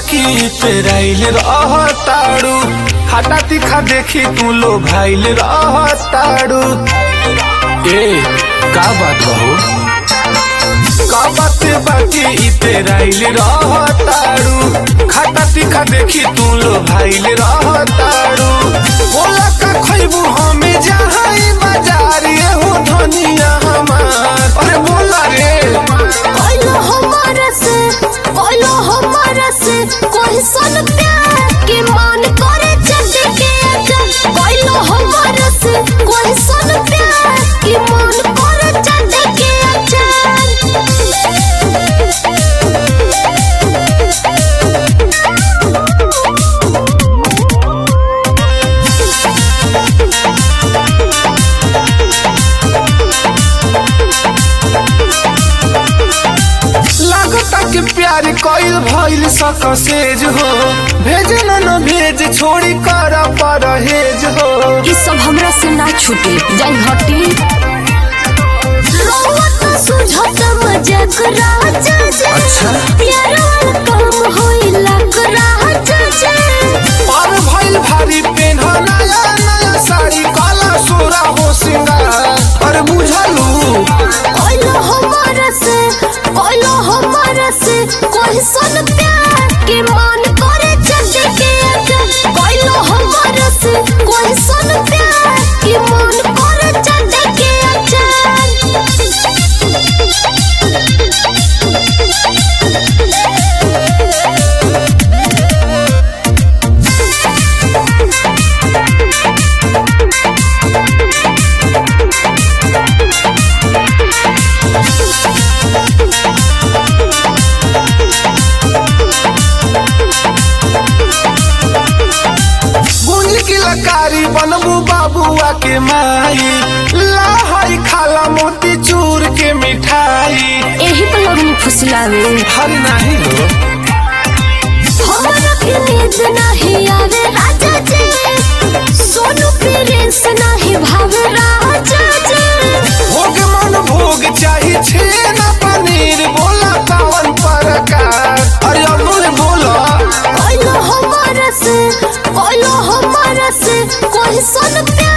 बाकी पेराइल रहताड़ू, खाता तीखा देखी तू लो भाइल रहताड़ू। ए का बात बहू, का बात बाकी पेराइल रहताड़ू, खाता तीखा देखी तू लो भाइल रहताड़ू। बोला का खइबू हमें जहाई बाजारी हो धनिया हमार, अरे बोला रे। कोई सन प्यार के मान करे चल के आजा, कोइलो हमारा से कोई सन प्यार के मान करे चल के आजा। लागता के प्यार कोइल भइल सकसेज हो, भेज न भेज छोड़ी कर परहेज हो। ये सब हमरा से ना छूटे जाई हटी। रोवत सुझत मजाक राजा जे, अच्छा प्यार वाला काम होइला राजा जे। और भइल भारी पेन नया नया साड़ी काला सोरा हो सिंगार, अरे बुझलू। कोइलो हमारा से कोई सन प्यार के मान करे चल के आजा, कोइलो हमारा से कोई सन प्यार के मान करे चल के आजा। कारी बनबू बाबुआ के माई, लाहई खाला मोती चूर के मिठाई। एही तो लोगनी फुसलावे हर नाही हो, हमरा के नींद नहीं आवे राजा जी, सोनू प्रिंस नहीं भावे राजा जी। भोग मन भोग चाहिए छेना पनीर, बोला कौन प्रकार, अरे अमूल बोला। कोइलो हमारा से कोई सन प्यार